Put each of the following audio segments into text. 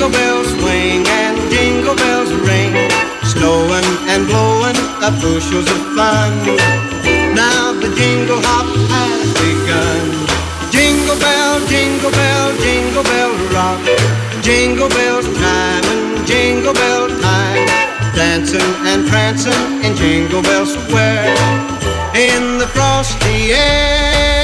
Jingle bells swing and jingle bells ring, snowing and blowing up bushels of fun. Now the jingle hop has begun. Jingle bell, jingle bell, jingle bell rock. Jingle bells chime and jingle bell time, dancing and prancing in Jingle Bell Square, in the frosty air.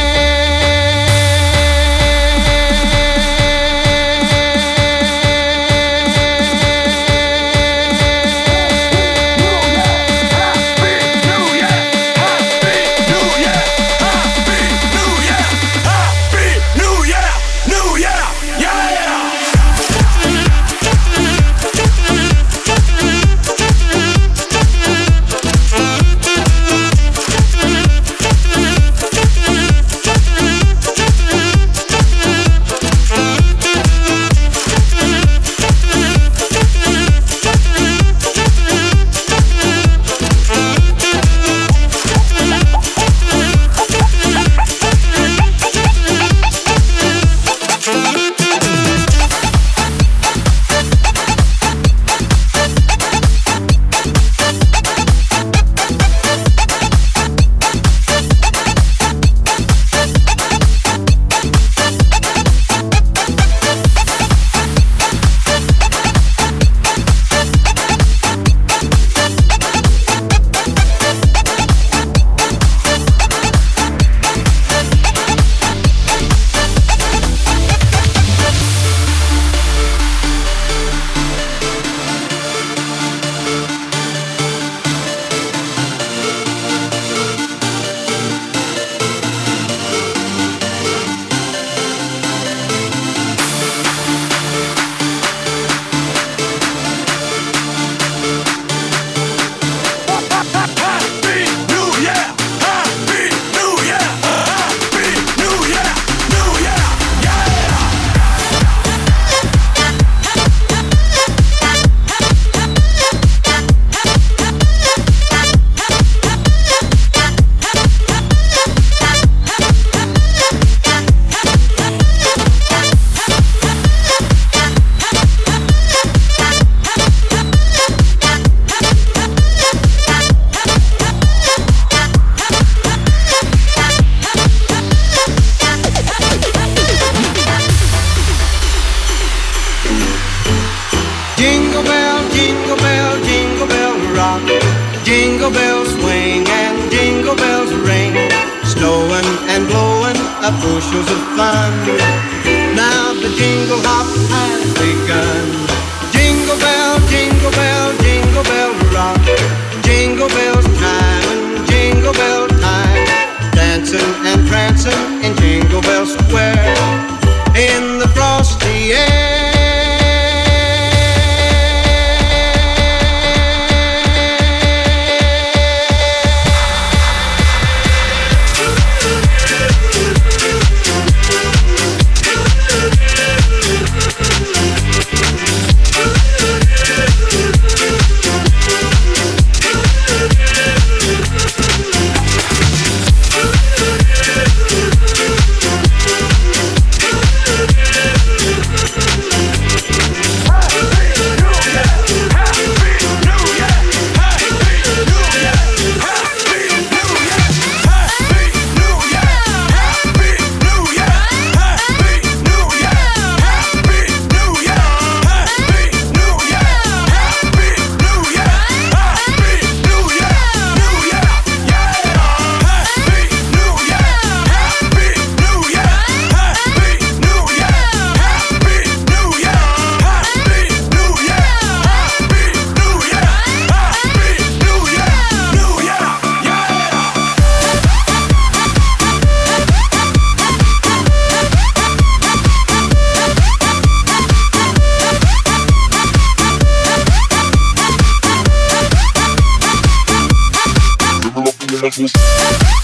Jingle bells swing and jingle bells ring, snowing and blowing up bushels of fun. Now the jingle hop has begun. Jingle bell, jingle bell, jingle bell rock. Jingle bells chime and jingle bell time, dancing and prancing in Jingle Bell Square, in the frosty air. Christmas.